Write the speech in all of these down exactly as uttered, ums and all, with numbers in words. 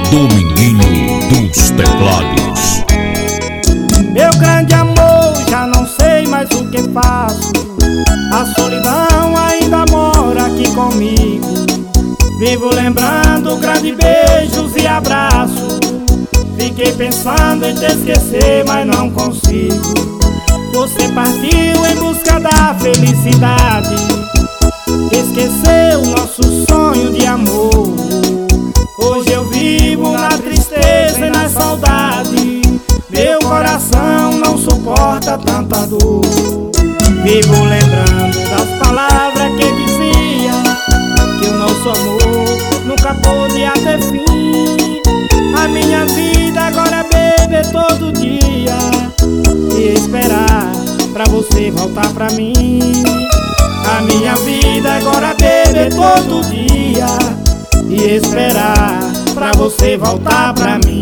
Dominguinho dos teclados. Meu grande amor, já não sei mais o que faço. A solidão ainda mora aqui comigo. Vivo lembrando grandes beijos e abraços. Fiquei pensando em te esquecer, mas não consigo. Você partiu em busca da felicidade, esqueceu nosso sonho de amor. Hoje eu vivo na tristeza e na saudade. Meu coração não suporta tanta dor. Vivo lembrando das palavras que dizia que o nosso amor nunca podia ter fim. A minha vida agora é beber todo dia e esperar pra você voltar pra mim. A minha vida agora é beber todo dia e esperar pra você voltar pra mim.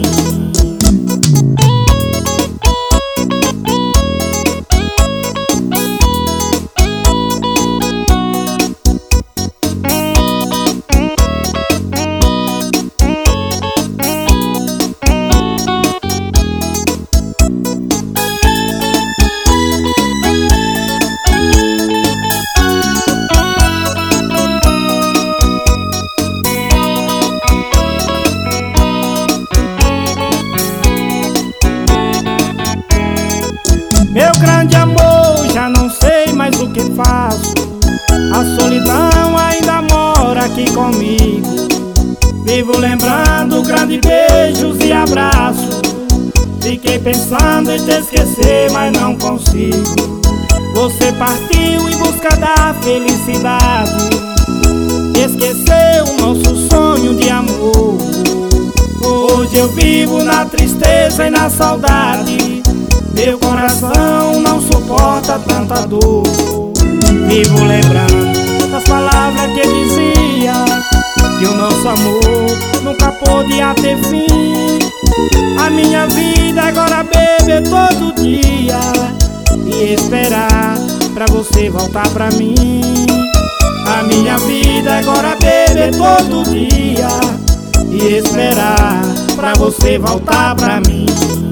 Meu grande amor, já não sei mais o que faço. A solidão ainda mora aqui comigo. Vivo lembrando grandes beijos e abraços. Fiquei pensando em te esquecer, mas não consigo. Você partiu em busca da felicidade, esqueceu o nosso sonho de amor. Hoje eu vivo na tristeza e na saudade. Meu coração não suporta tanta dor. Vivo lembrando das palavras que dizia que o nosso amor nunca podia ter fim. A minha vida agora beber todo dia e esperar pra você voltar pra mim. A minha vida agora beber todo dia e esperar pra você voltar pra mim.